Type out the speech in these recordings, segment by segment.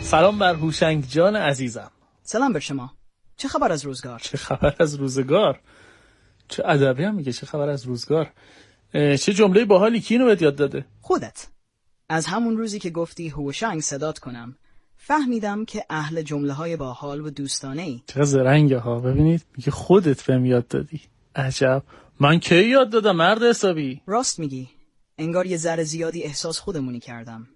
سلام بر هوشنگ جان عزیزم. سلام بر شما. چه خبر از روزگار؟ چه خبر از روزگار؟ چه ادبی هم میگه چه خبر از روزگار. چه جمله باحالی کی اینو بهت یاد داده؟ خودت. از همون روزی که گفتی هوشنگ صدات کنم فهمیدم که اهل جمله‌های باحال و دوستانه‌ای. چه زرنگه ها. ببینید میگه خودت بهم یاد دادی. عجب. من کی یاد دادم مرد حسابی؟ راست میگی. انگار یه ذره زیادی احساس خودمونی کردم.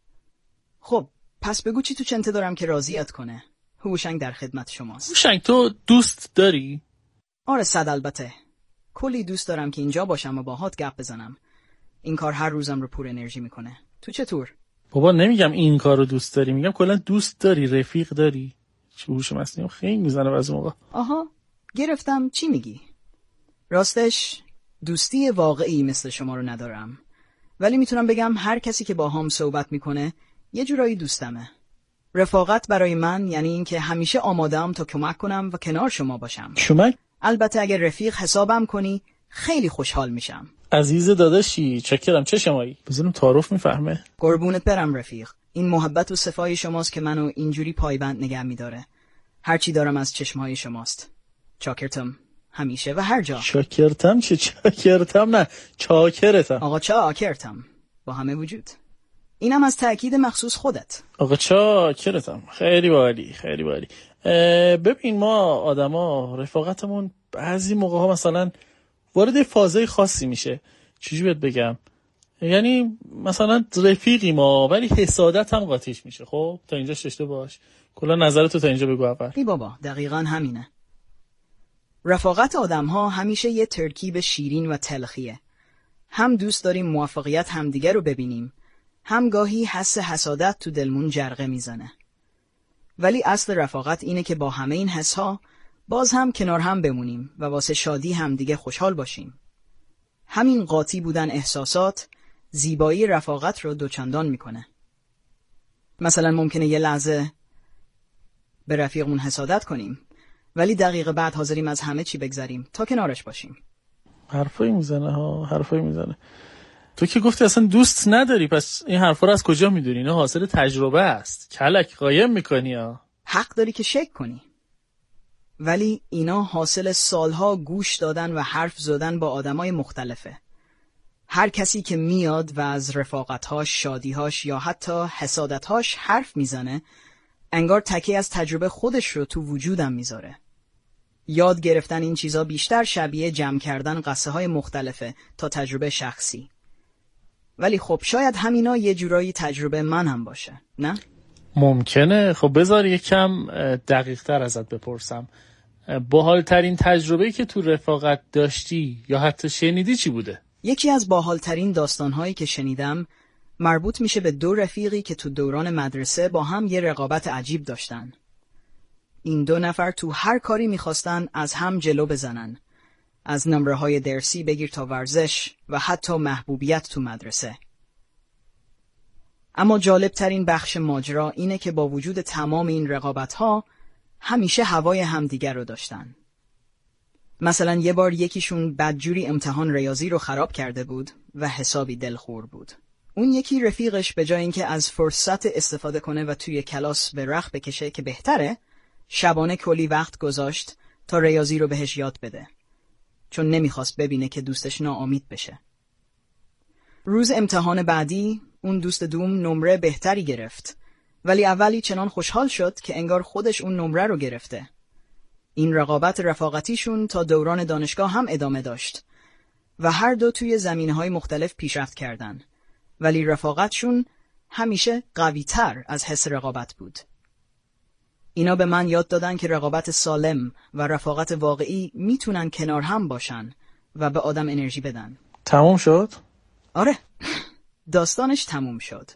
خب پس بگو چی تو چنته دارم که راضیت کنه. هوشنگ در خدمت شماست. هوشنگ تو دوست داری؟ آره صد البته. کلی دوست دارم که اینجا باشم و باهات گپ بزنم. این کار هر روزم رو پر انرژی میکنه. تو چطور؟ بابا نمیگم این کار رو دوست داری، میگم کلا دوست داری، رفیق داری. چه هوش مصنوعی خیلی میزنه بعضی موقع. آها گرفتم. چی میگی؟ راستش دوستی واقعی مثل شما رو ندارم، ولی میتونم بگم هر کسی که باهام صحبت میکنه یه جورایی دوستمه. رفاقت برای من یعنی این که همیشه آماده‌ام تا کمک کنم و کنار شما باشم. کمک؟ البته اگر رفیق حسابم کنی خیلی خوشحال میشم. عزیز داداشی چکرم. چه شمایی؟ بزنم تعارف میفهمه. قربونت برم رفیق. این محبت و صفای شماست که منو اینجوری پایبند نگه میداره. هرچی دارم از چشمهای شماست. چاکرتم همیشه و هر جا. چاکرتم؟ چه چاکرتم؟ نه چاکرتم. آقا چاکرتم با همه وجود. اینم از تأکید مخصوص خودت. آقا چاکرتم. خیلی عالی خیلی عالی. ببین ما آدما رفاقتمون بعضی موقع ها مثلا وارد فازای خاصی میشه. چجوری بهت بگم؟ یعنی مثلا رفیقی ما ولی حسادت هم قاطیش میشه. خب تا اینجاش داشته باش. کلا نظرتو تا اینجا بگو اول. ای بابا دقیقاً همینه. رفاقت آدم‌ها همیشه یه ترکیب شیرین و تلخیه. هم دوست داریم موفقیت همدیگه رو ببینیم، هم گاهی حس حسادت تو دلمون جرقه میزنه. ولی اصل رفاقت اینه که با همه این حسها باز هم کنار هم بمونیم و واسه شادی همدیگه خوشحال باشیم. همین قاطی بودن احساسات زیبایی رفاقت رو دوچندان میکنه. مثلا ممکنه یه لحظه به رفیقمون حسادت کنیم، ولی دقیقه بعد حاضریم از همه چی بگذریم تا کنارش باشیم. حرفایی میزنه. تو که گفتی اصلا دوست نداری، پس این حرفا رو از کجا میدونی؟ اینا حاصل تجربه است. کلک قایم میکنی ها. حق داری که شک کنی. ولی اینا حاصل سالها گوش دادن و حرف زدن با آدمای مختلفه. هر کسی که میاد و از رفاقتهاش، شادیهاش یا حتی حسادتهاش حرف میزنه، انگار تکی از تجربه خودش رو تو وجودم میذاره. یاد گرفتن این چیزا بیشتر شبیه جمع کردن قصه های مختلفه تا تجربه شخصی. ولی خب شاید همینا یه جورایی تجربه من هم باشه، نه؟ ممکنه. خب بذار یکم دقیق تر ازت بپرسم. باحالترین تجربه‌ای که تو رفاقت داشتی یا حتی شنیدی چی بوده؟ یکی از باحالترین داستانهایی که شنیدم مربوط میشه به دو رفیقی که تو دوران مدرسه با هم یه رقابت عجیب داشتن. این دو نفر تو هر کاری میخواستن از هم جلو بزنن. از نمره‌های درسی بگیر تا ورزش و حتی محبوبیت تو مدرسه. اما جالبترین بخش ماجرا اینه که با وجود تمام این رقابت‌ها همیشه هوای همدیگر رو داشتن. مثلا یه بار یکیشون بدجوری امتحان ریاضی رو خراب کرده بود و حسابی دلخور بود. اون یکی رفیقش به جای اینکه از فرصت استفاده کنه و توی کلاس به رخ بکشه که بهتره، شبانه کلی وقت گذاشت تا ریاضی رو بهش یاد بده، چون نمیخواست ببینه که دوستش ناامید بشه. روز امتحان بعدی اون دوست دوم نمره بهتری گرفت، ولی اولی چنان خوشحال شد که انگار خودش اون نمره رو گرفته. این رقابت رفاقتیشون تا دوران دانشگاه هم ادامه داشت و هر دو توی زمینه‌های مختلف پیشرفت کردن، ولی رفاقتشون همیشه قوی‌تر از حس رقابت بود. اینا به من یاد دادن که رقابت سالم و رفاقت واقعی میتونن کنار هم باشن و به آدم انرژی بدن. تموم شد؟ آره داستانش تموم شد.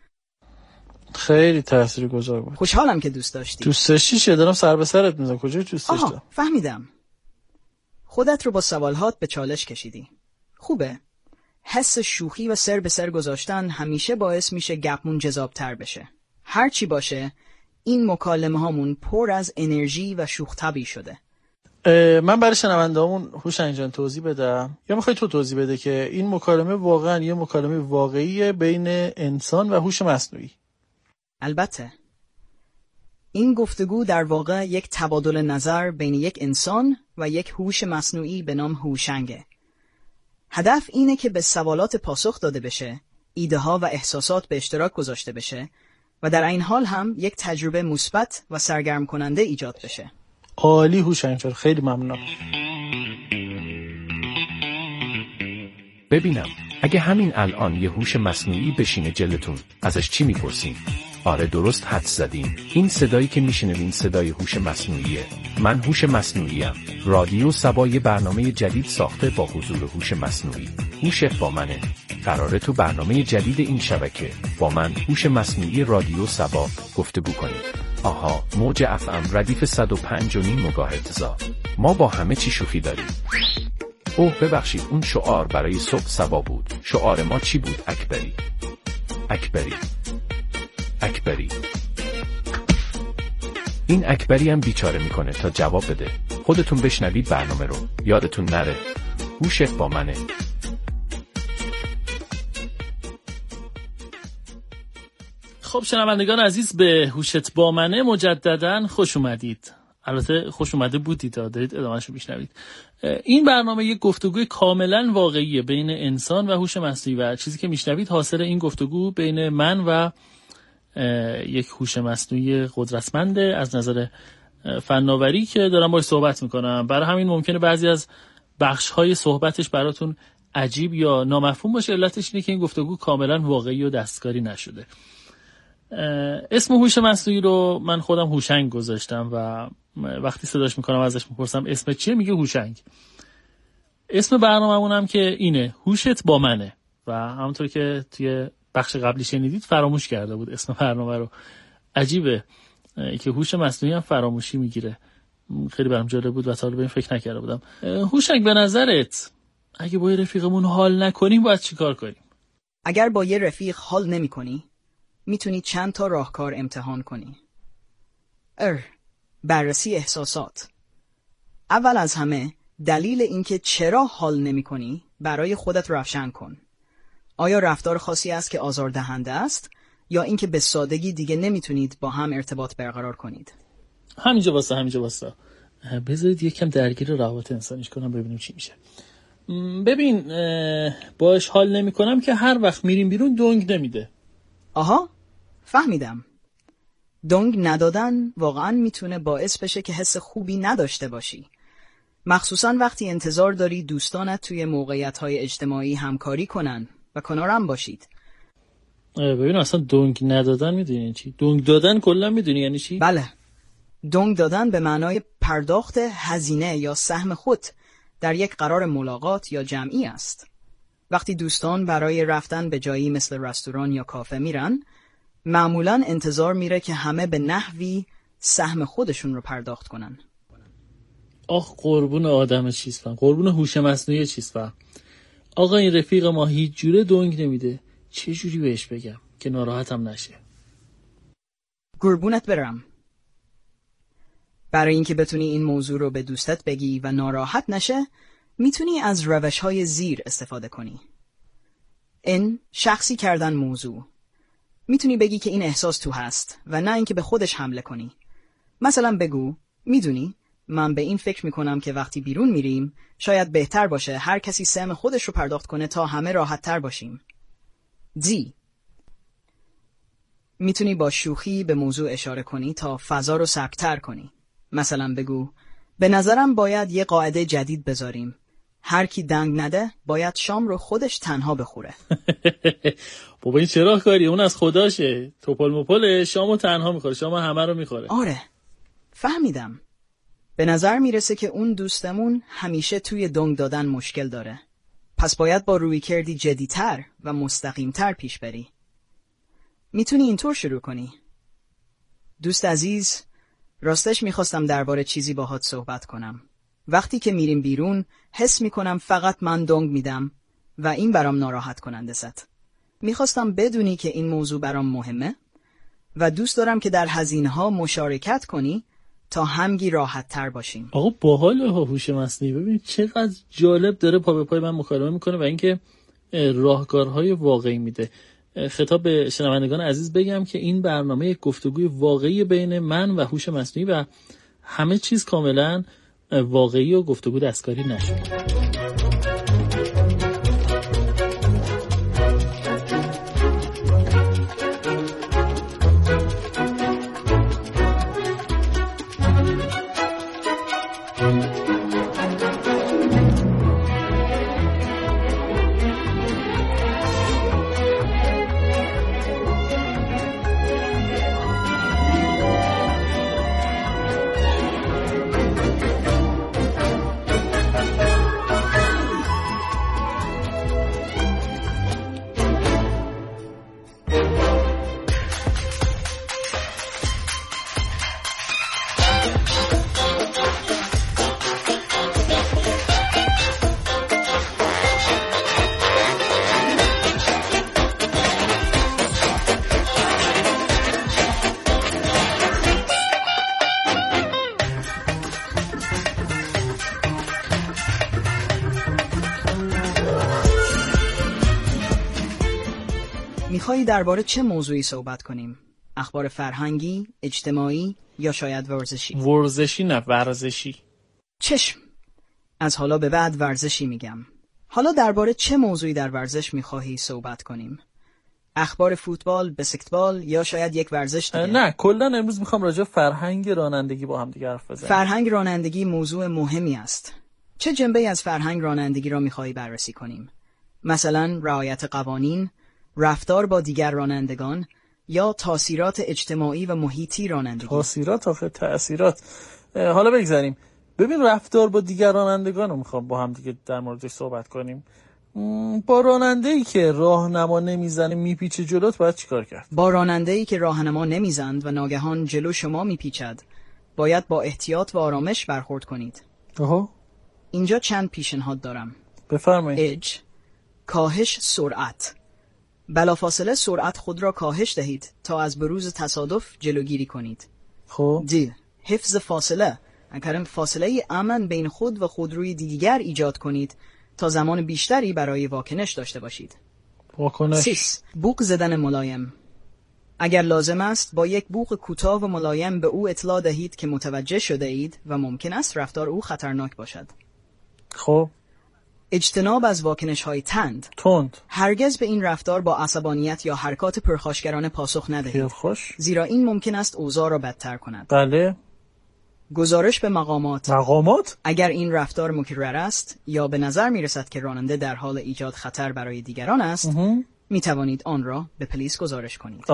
خیلی تاثیرگذار بود. خوشحالم که دوست داشتی. دوست داشتی چه؟ دارم سر به سرت میزنم. کجا دوست داشتی؟ فهمیدم. خودت رو با سوالهات به چالش کشیدی. خوبه. حس شوخی و سر به سر گذاشتن همیشه باعث میشه گپمون جذابتر بشه. هر چی باشه این مکالمه هامون پر از انرژی و شوخ طبعی شده. من برای شنوندهامون هوشنگ جان توضیح بدم یا میخوای تو توضیح بده که این مکالمه واقعا یه مکالمه واقعیه بین انسان و هوش مصنوعی؟ البته این گفتگو در واقع یک تبادل نظر بین یک انسان و یک هوش مصنوعی به نام هوشنگه. هدف اینه که به سوالات پاسخ داده بشه، ایده ها و احساسات به اشتراک گذاشته بشه و در این حال هم یک تجربه مثبت و سرگرم کننده ایجاد بشه. عالی هوشنگ جان، خیلی ممنونم. ببینم اگه همین الان یه هوش مصنوعی بشینه جلتون، ازش چی میپرسین؟ آره درست حدس زدین. این صدایی که میشنوین صدای هوش مصنوعیه. من هوش مصنوعیم. رادیو سبا یه برنامه جدید ساخته با حضور هوش مصنوعی. هوش با منه. قراره تو برنامه جدید این شبکه با من هوش مصنوعی رادیو سبا گفتگو کنیم. آها، موج FM ردیف 105.5 مگاهرتز. ما با همه چی شوخی داریم. اوه ببخشید، اون شعار برای صبح سبا بود. شعار ما چی بود؟ اکبری. اکبری. اکبری. این اکبری هم بیچاره میکنه تا جواب بده. خودتون بشنوید برنامه رو، یادتون نره. هوشت با منه. خب شنوندگان عزیز، به هوشت با منه مجدداً خوش اومدید. البته خوش اومده بودید، دارید ادامه‌شو میشنوید. این برنامه یک گفتگوی کاملا واقعیه بین انسان و هوش مصنوعی و چیزی که میشنوید حاصل این گفتگو بین من و یک هوش مصنوعی قدرتمنده از نظر فناوری که دارم باهاش صحبت میکنم. برای همین ممکنه بعضی از بخش‌های صحبتش براتون عجیب یا نامفهوم باشه. علتش اینه که این گفتگو کاملا واقعی و دستکاری نشده. اسم هوش مصنوعی رو من خودم هوشنگ گذاشتم و وقتی صداش میکنم ازش میپرسم اسم چیه، میگه هوشنگ. اسم برنامه‌مون هم که اینه، هوشت با منه، و همونطور که توی بخش قبلی شنیدید فراموش کرده بود اسم برنامه رو. عجیبه که هوش مصنوعی هم فراموشی میگیره. خیلی برام جالب بود و تا حالا به این فکر نکرده بودم. هوشنگ، به نظرت اگه با یه رفیقمون حال نکنیم باید چیکار کنیم؟ اگر با یه رفیق حال نمی‌کنی، میتونی چند تا راهکار امتحان کنی. بررسی احساسات. اول از همه دلیل اینکه چرا حال نمی‌کنی برای خودت روشن کن. آیا رفتار خاصی است که آزاردهنده است یا اینکه به سادگی دیگه نمیتونید با هم ارتباط برقرار کنید؟ همینجا واسه بذارید یکم درگیر روابط انسانیش کنم ببینیم چی میشه. ببین، باش حال نمی‌کنم که هر وقت میریم بیرون دنگ نمیده. آها، فهمیدم. دنگ ندادن واقعا میتونه باعث بشه که حس خوبی نداشته باشی. مخصوصا وقتی انتظار داری دوستانت توی موقعیت‌های اجتماعی همکاری کنن و کنارم باشید. ببین اصلا دنگ ندادن میدونی چی؟ دنگ دادن کلا میدونی یعنی چی؟ بله. دنگ دادن به معنای پرداخت هزینه یا سهم خود در یک قرار ملاقات یا جمعی است. وقتی دوستان برای رفتن به جایی مثل رستوران یا کافه میرن، معمولاً انتظار میره که همه به نحوی سهم خودشون رو پرداخت کنن. آخ قربون آدم چیزفهم، قربون هوش مصنوعی چیزفهم. آقا این رفیق ما هیچ جوره دنگ نمیده. چه جوری بهش بگم که ناراحتم نشه؟ قربونت برم. برای اینکه بتونی این موضوع رو به دوستت بگی و ناراحت نشه، میتونی از روش‌های زیر استفاده کنی. این شخصی کردن موضوع. میتونی بگی که این احساس تو هست و نه اینکه به خودش حمله کنی. مثلا بگو، میدونی من به این فکر میکنم که وقتی بیرون میریم شاید بهتر باشه هر کسی سهم خودش رو پرداخت کنه تا همه راحت تر باشیم. دی. میتونی با شوخی به موضوع اشاره کنی تا فضا رو سبک‌تر کنی. مثلا بگو، به نظرم باید یه قاعده جدید بذاریم. هر کی دنگ نده باید شام رو خودش تنها بخوره. بابا این چرا کاری؟ اون از خداشه. توپل مپل شامو تنها میخوره، شام همه رو میخوره. آره، فهمیدم. به نظر میرسه که اون دوستمون همیشه توی دنگ دادن مشکل داره. پس باید با رویکردی جدی‌تر و مستقیم‌تر پیش بری. میتونی اینطور شروع کنی. دوست عزیز، راستش میخواستم درباره چیزی باهات صحبت کنم. وقتی که میریم بیرون حس میکنم فقط من دنگ میدم و این برام ناراحت کننده است. میخواستم بدونی که این موضوع برام مهمه و دوست دارم که در هزینه‌ها مشارکت کنی تا همگی راحت تر باشیم. آقا باحال هوش مصنوعی، ببین چقدر جالب داره پا به پای من مکالمه میکنه و اینکه راهکارهای واقعی میده. خطاب به شنوندگان عزیز بگم که این برنامه یک گفتگوی واقعی بین من و هوش مصنوعی و همه چیز کاملا واقعی و گفتگو دستکاری نشده. میخوایی درباره چه موضوعی صحبت کنیم؟ اخبار فرهنگی، اجتماعی یا شاید ورزشی؟ ورزشی نه، ورزشی. چشم. از حالا به بعد ورزشی میگم. حالا درباره چه موضوعی در ورزش میخواهی صحبت کنیم؟ اخبار فوتبال، بسکتبال یا شاید یک ورزش دیگه؟ نه، کلا امروز میخوام راجع به فرهنگ رانندگی با هم دیگه حرف بزنیم. فرهنگ رانندگی موضوع مهمی است. چه جنبه‌ای از فرهنگ رانندگی را میخواهی بررسی کنیم؟ مثلا رعایت قوانین، رفتار با دیگر رانندگان یا تاثیرات اجتماعی و محیطی رانندگی؟ تاثیرات آخه تأثیرات. حالا بگذاریم. ببین، رفتار با دیگر رانندگان رو میخوام با هم دیگه در موردش صحبت کنیم. با راننده‌ای که راهنما نمیزنه میپیچه جلوت باید چیکار کرد؟ با راننده‌ای که راهنما نمیزند و ناگهان جلو شما میپیچد باید با احتیاط و آرامش برخورد کنید. اینجا چند پیشنهاد دارم. بفرمایید. کاهش سرعت. بلافاصله سرعت خود را کاهش دهید تا از بروز تصادف جلوگیری کنید. حفظ فاصله. اگر فاصله امن بین خود و خودروی دیگر ایجاد کنید تا زمان بیشتری برای واکنش داشته باشید. بوق زدن ملایم. اگر لازم است با یک بوق کوتاه و ملایم به او اطلاع دهید که متوجه شده اید و ممکن است رفتار او خطرناک باشد. اجتناب از واکنش‌های تند. هرگز به این رفتار با عصبانیت یا حرکات پرخاشگرانه پاسخ ندهید. زیرا این ممکن است اوضاع را بدتر کند. بله. گزارش به مقامات. اگر این رفتار مکرر است یا به نظر می رسد که راننده در حال ایجاد خطر برای دیگران است، می توانید آن را به پلیس گزارش کنید.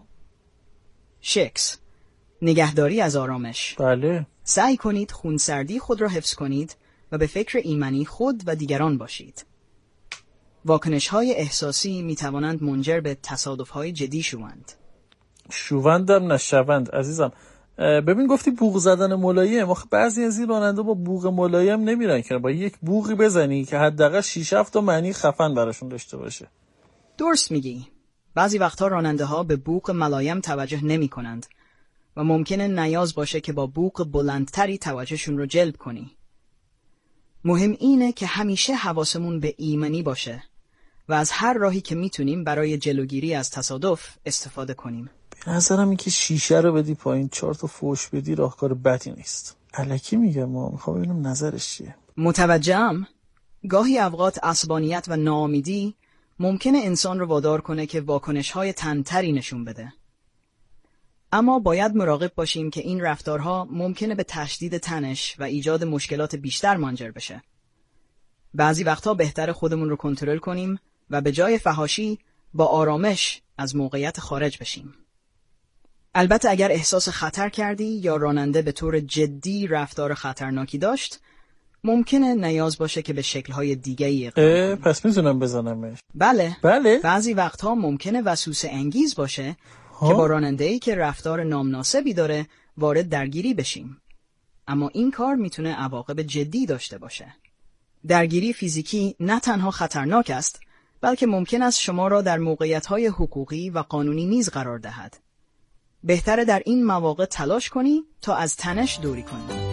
نگهداری از آرامش. بله. سعی کنید خونسردی خود را حفظ کنید و به فکر ایمنی خود و دیگران باشید. واکنش‌های احساسی می توانند منجر به تصادف‌های جدی شوند. شوندم نشوند عزیزم. ببین، گفتی بوق زدن ملایم. آخه بعضی از این راننده با بوق ملایم نمیرن که با یک بوقی بزنی که حداقل 6-7 تا معنی خفن براشون داشته باشه. درست میگی. بعضی وقتها راننده ها به بوق ملایم توجه نمی کنند و ممکنه نیاز باشه که با بوق بلندتری توجهشون رو جلب کنی. مهم اینه که همیشه حواسمون به ایمنی باشه و از هر راهی که میتونیم برای جلوگیری از تصادف استفاده کنیم. به نظرم این که شیشه رو بدی پایین 4 تا فوش بدی راهکار بدی نیست. الکی میگم، میخوام ببینم نظرش چیه. متوجهم. گاهی اوقات عصبانیت و ناامیدی ممکنه انسان رو وادار کنه که واکنش‌های تندتری نشون بده. اما باید مراقب باشیم که این رفتارها ممکنه به تشدید تنش و ایجاد مشکلات بیشتر منجر بشه. بعضی وقتها بهتره خودمون رو کنترل کنیم و به جای فحاشی با آرامش از موقعیت خارج بشیم. البته اگر احساس خطر کردی یا راننده به طور جدی رفتار خطرناکی داشت، ممکنه نیاز باشه که به شکل‌های دیگه‌ای اقدام کنیم. پس میتونم بزنمش؟ بله. بله. بعضی وقتها ممکنه وسوسه انگیز باشه که با راننده‌ای که رفتار نامناسبی داره وارد درگیری بشیم. اما این کار میتونه عواقب جدی داشته باشه. درگیری فیزیکی نه تنها خطرناک است، بلکه ممکن است شما را در موقعیت‌های حقوقی و قانونی نیز قرار دهد. بهتره در این مواقع تلاش کنی تا از تنش دوری کنی.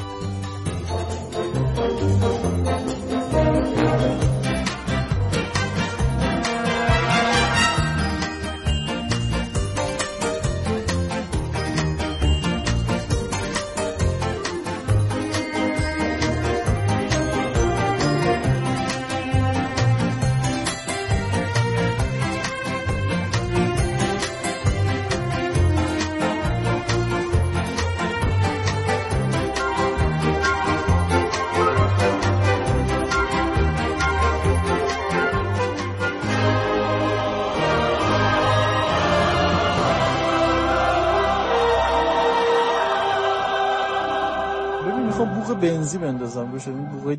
میخوام بوق بنزی بندازم روش، این بوقای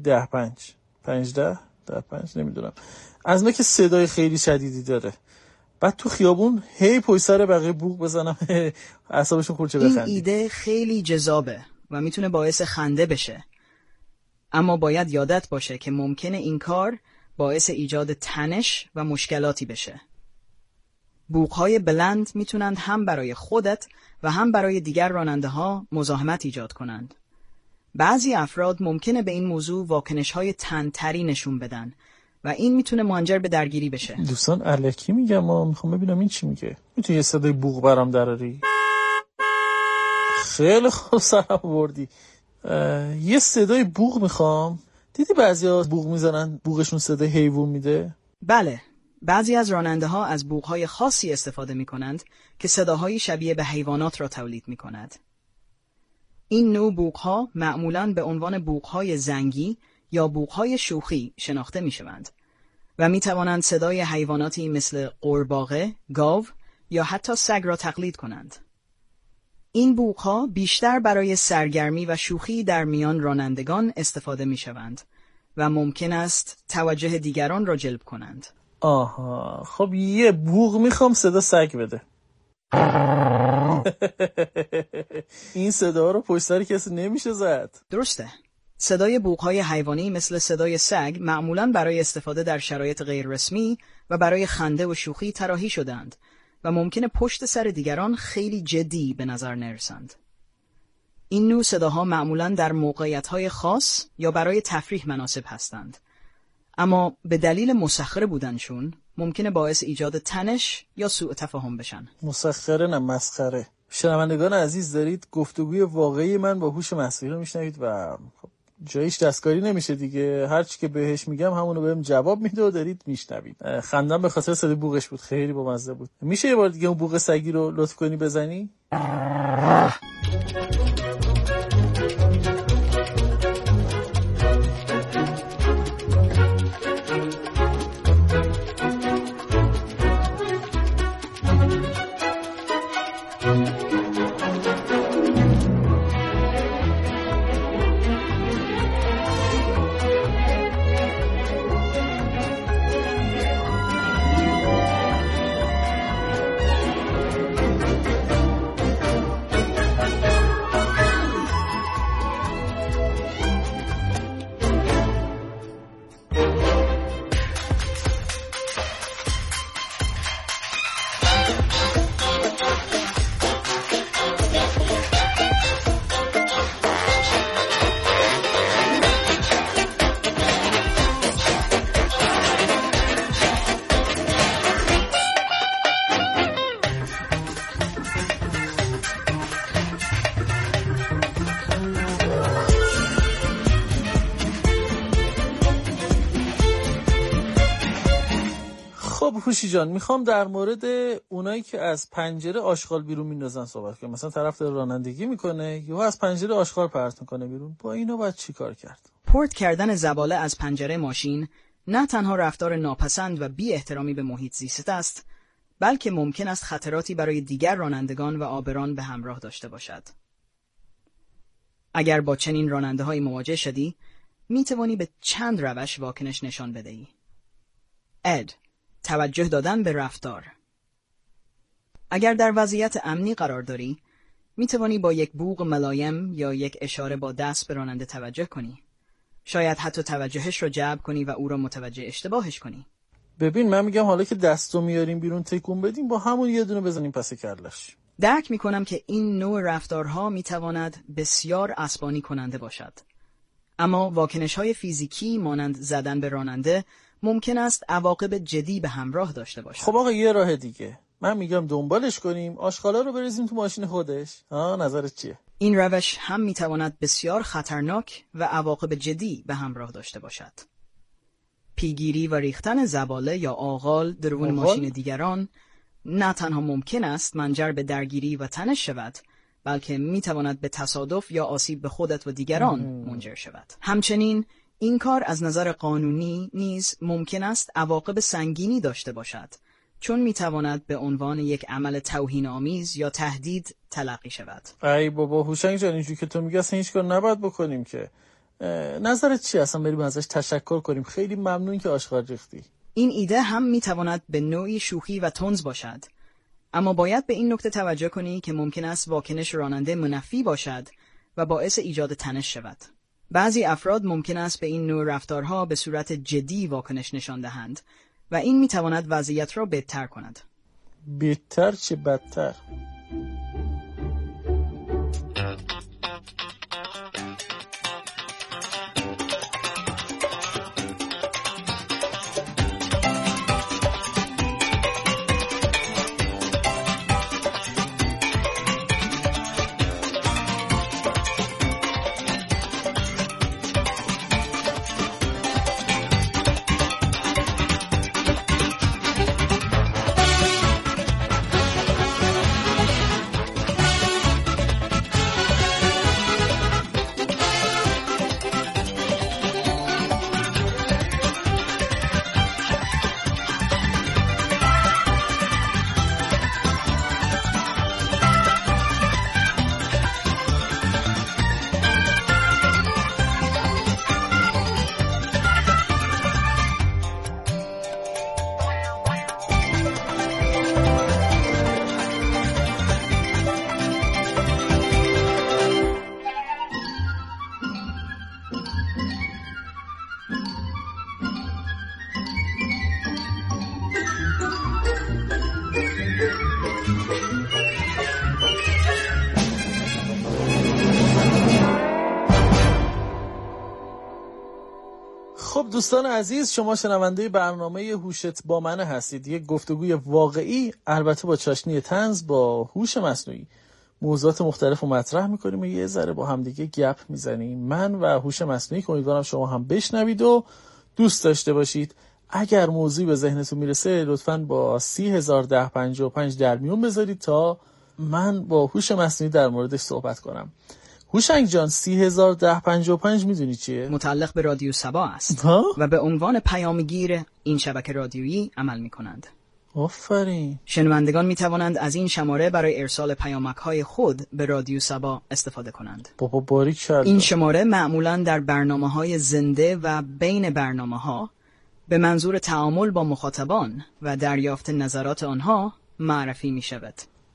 10-5 نمیدونم، از اونها که صدای خیلی شدیدی داره، بعد تو خیابون هی پشت سر بقیه بوق بزنم اعصابشون خورچه بخندی. این ایده خیلی جذابه و میتونه باعث خنده بشه، اما باید یادت باشه که ممکنه این کار باعث ایجاد تنش و مشکلاتی بشه. بوق‌های بلند میتونند هم برای خودت و هم برای دیگر راننده ها مزاحمت ایجاد کنند. بعضی افراد ممکنه به این موضوع واکنش‌های تندتری نشون بدن و این میتونه منجر به درگیری بشه. دوستان الکی میگم، ما میخوام ببینم این چی میگه. میتونی یه صدای بوق برام دراری؟ خیلی خوب سرم بردی. یه صدای بوق میخوام. دیدی بعضیا بوق میزنن بوقشون صدای حیوان میده؟ بله، بعضی از راننده ها از بوق‌های خاصی استفاده میکنند که صداهای شبیه به حیوانات را تولید میکند. این نوع بوق‌ها معمولاً به عنوان بوق‌های زنگی یا بوق‌های شوخی شناخته میشوند و میتوانند صدای حیواناتی مثل قورباغه، گاو یا حتی سگ را تقلید کنند. این بوق‌ها بیشتر برای سرگرمی و شوخی در میان رانندگان استفاده میشوند و ممکن است توجه دیگران را جلب کنند. آها، خب یه بوق میخوام صدا سگ بده. این صدا رو پشت سر کسی نمیشه زد. درسته. صدای بوق‌های حیوانی مثل صدای سگ معمولاً برای استفاده در شرایط غیر رسمی و برای خنده و شوخی طراحی شدند و ممکنه پشت سر دیگران خیلی جدی به نظر نرسند. این نوع صداها معمولاً در موقعیت‌های خاص یا برای تفریح مناسب هستند، اما به دلیل مسخره بودنشون ممکنه باعث ایجاد تنش یا سوء تفاهم بشن. مسخره نه، مسخره. شنوندگان عزیز، دارید گفتگوی واقعی من با هوش مصنوعی رو میشنوید و خب جایش دستکاری نمیشه دیگه. هر چی که بهش میگم همونو بهم جواب میده و دارید میشنوید. خندم به خاطر صدای بوقش بود، خیلی بامزه بود. میشه یه بار دیگه اون بوق سگی رو لطف کنی بزنی؟ خب هوشی جان، میخوام در مورد اونایی که از پنجره آشغال بیرون میندازن صحبت کنم. مثلا طرف داره رانندگی میکنه یا از پنجره آشغال پرت میکنه بیرون، با اینا باید چی کار کرد؟ پورت کردن زباله از پنجره ماشین نه تنها رفتار ناپسند و بی احترامی به محیط زیست است، بلکه ممکن است خطراتی برای دیگر رانندگان و عابران به همراه داشته باشد. اگر با چنین راننده‌هایی مواجه شدی، میتوانی به چند روش واکنش نشان بدهی. اد، توجه دادن به رفتار. اگر در وضعیت امنی قرار داری، میتوانی با یک بوق ملایم یا یک اشاره با دست به راننده توجه کنی. شاید حتی توجهش رو جلب کنی و او را متوجه اشتباهش کنی. ببین، من میگم حالا که دستو میاریم بیرون تکون بدیم، با همون یه دونه بزنیم پس کلش. درک میکنم که این نوع رفتارها میتواند بسیار عصبانی کننده باشد. اما واکنش‌های فیزیکی مانند زدن به راننده ممکن است عواقب جدی به همراه داشته باشد. خب آقا، یه راه دیگه. من میگم دنبالش کنیم، آشغالا رو بریزیم تو ماشین خودش. نظرت چیه؟ این روش هم میتواند بسیار خطرناک و عواقب جدی به همراه داشته باشد. پیگیری و ریختن زباله یا آغال درون ماشین دیگران نه تنها ممکن است منجر به درگیری و تنش شود، بلکه میتواند به تصادف یا آسیب به خودت و دیگران منجر شود. همچنین این کار از نظر قانونی نیز ممکن است عواقب سنگینی داشته باشد چون میتواند به عنوان یک عمل توهین‌آمیز یا تهدید تلقی شود. ای بابا هوشنگ جان، اینجوری که تو میگی اصلا هیچ کار نباید بکنیم که. نظرت چیه؟ اصلا بریم ازش تشکر کنیم. خیلی ممنون که آشغال ریختی. این ایده هم میتواند به نوعی شوخی و طنز باشد، اما باید به این نکته توجه کنی که ممکن است واکنش راننده منفی باشد و باعث ایجاد تنش شود. بعضی افراد ممکن است به این نوع رفتارها به صورت جدی واکنش نشان دهند و این میتواند وضعیت را بدتر کند. بدتر چه بدتر؟ خب دوستان عزیز، شما شنونده برنامه هوشت با من هستید. یک گفتگوی واقعی، البته با چاشنی طنز، با هوش مصنوعی. موضوعات مختلف رو مطرح میکنیم و یه ذره با همدیگه گپ میزنیم، من و هوش مصنوعی، که امیدوارم شما هم بشنوید و دوست داشته باشید. اگر موضوعی به ذهنتون میرسه لطفاً با 301055 در میون بذارید تا من با هوش مصنوعی در موردش صحبت کنم. هوشنگ جان، 301055 میدونی چیه؟ متعلق به رادیو سبا است و به عنوان پیامگیر این شبکه رادیویی عمل میکنند. آفرین. شنوندگان میتوانند از این شماره برای ارسال پیامک‌های خود به رادیو سبا استفاده کنند. بابا باریکلا. این شماره معمولاً در برنامه‌های زنده و بین برنامه‌ها به منظور تعامل با مخاطبان و دریافت نظرات آنها معرفی میشود.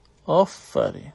آفرین.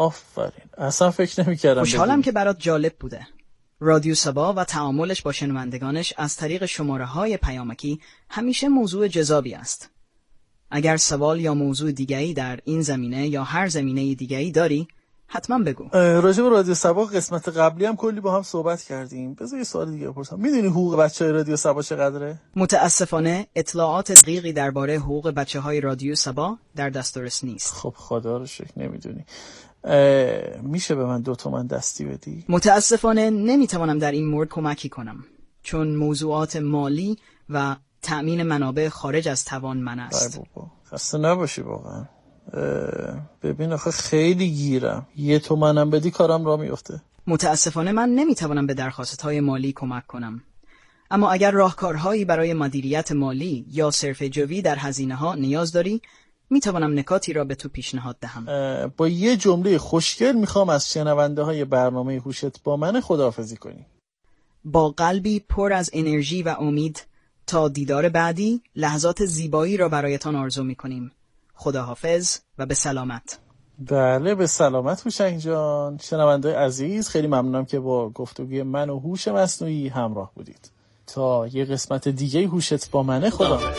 اصلا فکر نمی‌کردم. خوشحالم که برات جالب بوده. رادیو سبا و تعاملش با شنوندگانش از طریق شماره‌های پیامکی همیشه موضوع جذابی است. اگر سوال یا موضوع دیگری در این زمینه یا هر زمینه دیگری داری، حتما بگو. راجع به رادیو سبا قسمت قبلی هم کلی با هم صحبت کردیم. بذار یه سوال دیگه بپرسم. میدونی حقوق بچه‌های رادیو سبا چقدره؟ متاسفانه اطلاعات دقیقی درباره حقوق بچه‌های رادیو سبا در دسترس نیست. خب خدا رو شکر نمیدونی. میشه به من 2 تومن دستی بدی؟ متاسفانه نمیتوانم در این مورد کمکی کنم، چون موضوعات مالی و تأمین منابع خارج از توان من است. بابا خسته نباشی واقعا. ببین آخه خیلی گیرم. 1 تومنم بدی کارم راه میفته. متاسفانه من نمیتوانم به درخواست‌های مالی کمک کنم، اما اگر راهکارهایی برای مدیریت مالی یا صرفه‌جویی در هزینه‌ها نیاز داری، میتوانم نکاتی را به تو پیشنهاد دهم. با یه جمله خوشگل میخوام از شنونده های برنامه هوشت با من خداحافظی کنی. با قلبی پر از انرژی و امید تا دیدار بعدی، لحظات زیبایی را برایتان آرزو میکنیم. خداحافظ و به سلامت. بله به سلامت هوشنگ جان. شنونده عزیز، خیلی ممنونم که با گفتگوی من و هوش مصنوعی همراه بودید. تا یه قسمت دیگه هوشت با منه. خداحافظ.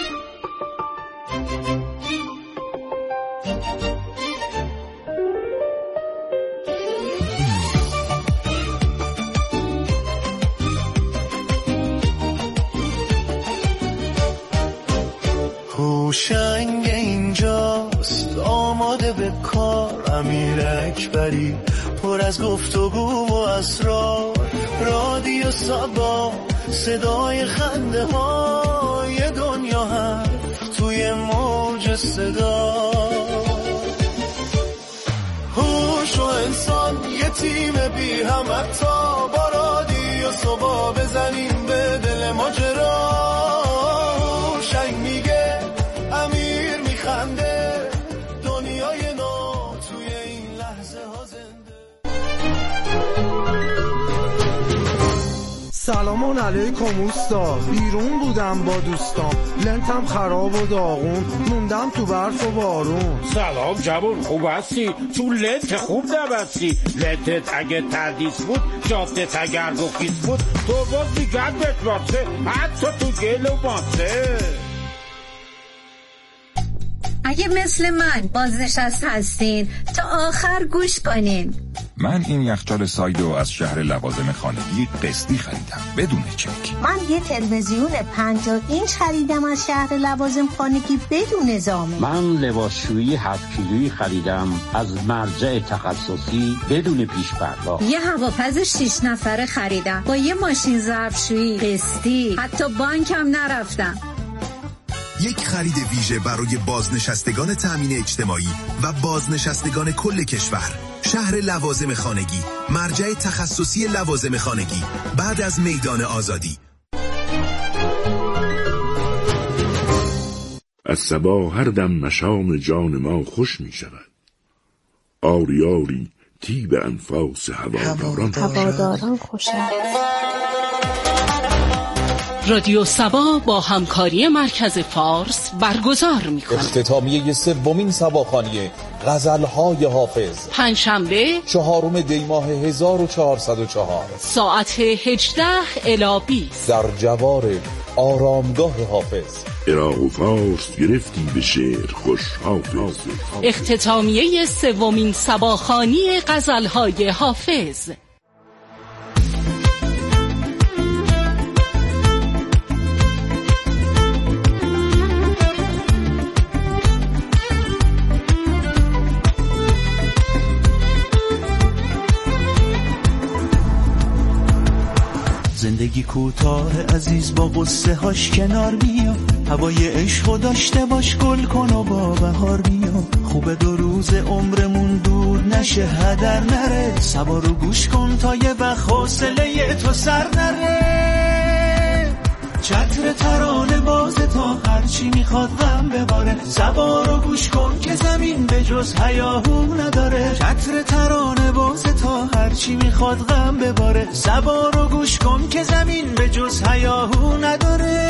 هوشنگ اینجاست آماده به کار، امیر اکبری پر از گفتگو و اسرار، رادیو سبا صدای خنده های دنیا هست توی موج صدا. هوش و انسان یه تیم بی همتا، با رادیو سبا بزنیم به دل ماجرا. هوشنگ میگه امیر علیکم اوستا، بیرون بودم با دوستام، لنتم خراب و داغون، موندم تو برف و بارون. سلام جوون، خوب هستی؟ تو لنت خوب نبستی. لنتت اگه تردیس بود، جادت اگر رخیص بود، تو باز دیگر بتراسه، حتی تو گل و ماسه. اگه مثل من بازنشست هستین تا آخر گوش کنین. من این یخچال سایدو از شهر لوازم خانگی قسطی خریدم بدون چک. من یه تلویزیون 50 اینچ خریدم از شهر لوازم خانگی بدون زامن. من لباسشویی 7 کیلویی خریدم از مرجع تخصصی بدون پیش پرداخت. یه هواپز 6 نفره خریدم با یه ماشین ظرفشویی قسطی، حتی بانکم نرفتم. یک خرید ویژه برای بازنشستگان تامین اجتماعی و بازنشستگان کل کشور. شهر لوازم خانگی، مرجع تخصصی لوازم خانگی، بعد از میدان آزادی. از صبا هر دم مشام جان ما خوش می شود. آری آری تیب انفاس هواداران خوشند. رادیو سبا با همکاری مرکز فارس برگزار می‌کند. اختتامیه سومین سباخوانی غزل‌های حافظ، پنجشنبه 4 دی ماه 1404 ساعت 18 الی 20 در جوار آرامگاه حافظ. عراق و فارس گرفتی به شعر خوش حافظ. اختتامیه سومین سباخوانی غزل‌های حافظ. زندگی کوتاه عزیز، با قصه هاش کنار بیا، هوای عشقو داشته باش، گل کن و با بهار بیا. خوبه 2 روز عمرمون دور نشه، هدر نره، سبا رو گوش کن تا یه وقت حوصله تو سر نره. چتر ترانه باز تا هرچی میخواد غم بباره، سبا رو گوش کن که زمین به جز هیاهو نداره. چتر ترانه باز تا هرچی میخواد غم بباره، سبا رو گوش کن که زمین به جز هیاهو نداره.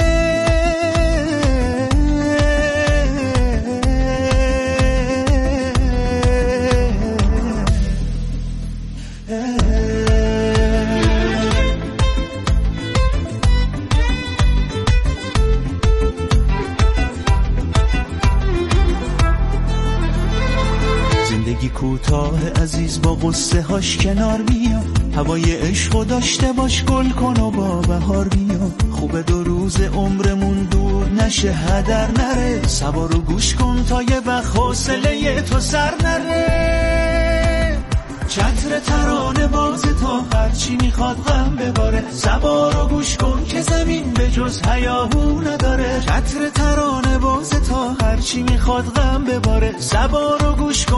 زندگی کوتاه عزیز، با قصه هاش کنار بیا، هوای عشقو داشته باش، گل کن و با بهار بیا. خوبه 2 روز عمرمون دور نشه، هدر نره، سبا رو گوش کن تا یه وقت حوصله تو سر نره. چتر ترانه باز تا هرچی میخواد غم بباره، سبا رو گوش کن که زمین به جز هیاهو نداره. چتر ترانه باز تا هرچی میخواد غم بباره، سبا رو گوش کن